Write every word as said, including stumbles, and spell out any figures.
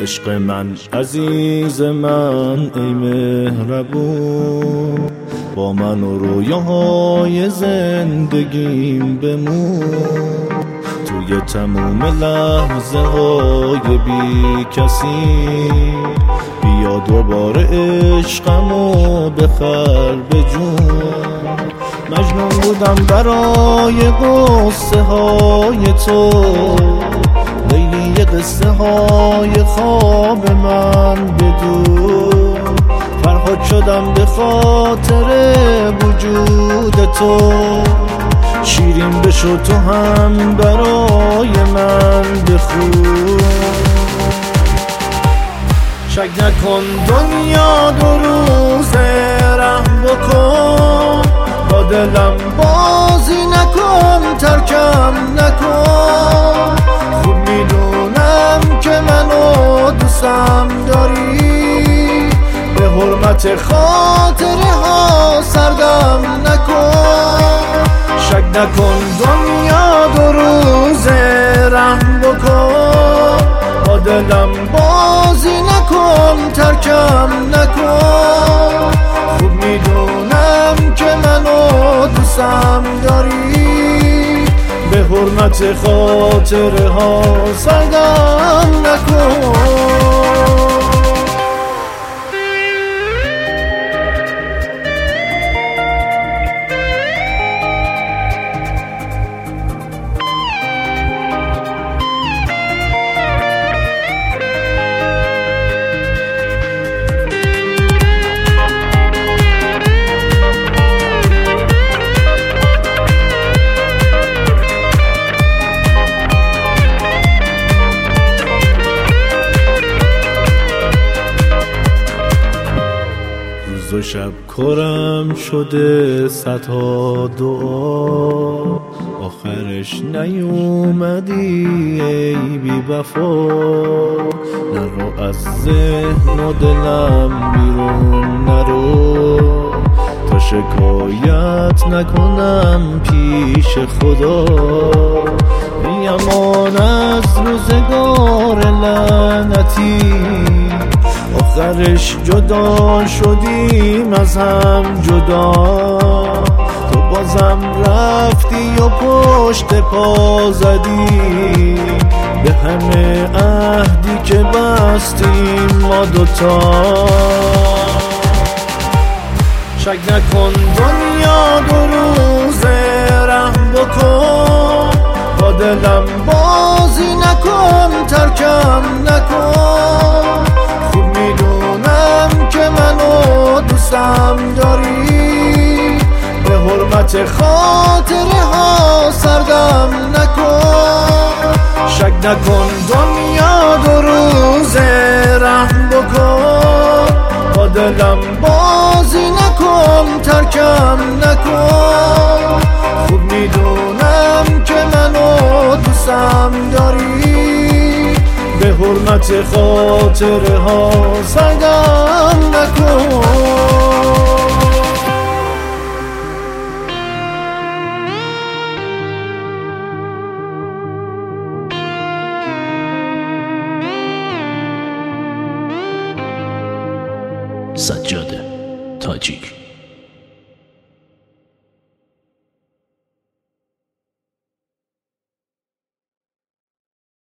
عشق من عزیز من ای مهربون، با من و رویاهای زندگیم بمون. توی تموم لحظه های بی کسی بیا دوباره عشقمو بخر به جون. مجنون بودم برای قصه های تو، لیلی قصه های خواب من بدون. فرهاد شدم به خاطر وجود تو، شیرین بشو تو هم برای من بخون. شک نکن دنیا دو روزه رحم بکن، با دلم بازی نکن ترکم نکن. خوب میدونم که منو دوستم داری، به حرمت خاطره ها سردم نکن. شک نکن دنیا دو روزه رحم بکن، با دلم بازی نکن ترکم نکن. خوب میدونم که منو دوستم داری، به حرمت خاطره ها سردم نکن. روز و شب کرم شده صدها دعا، آخرش نیومدی ای بی وفا. نرو از ذهن و دلم بیرون نرو، تا شکایت نکنم پیش خدا. ای امان از روزگار لعنتی، آخرش جدا شدیم از هم جدا. تو بازم رفتی و پشت پا زدی به همه عهدی که بستیم ما دوتا. شک نکن دنیا دو روزه رحم بکن، با دلم بازی نکن ترکم نکن. خوب میدونم که منو دوستم داری، به حرمت خاطره ها سردم نکن. شک نکن دنیا دو روزه رحم بکن، با دلم بازی نکن ترکم نکن. خوب میدونم که منو دوستم داری، به حرمت خاطره ها سردم نکن. سجاده تاجیک.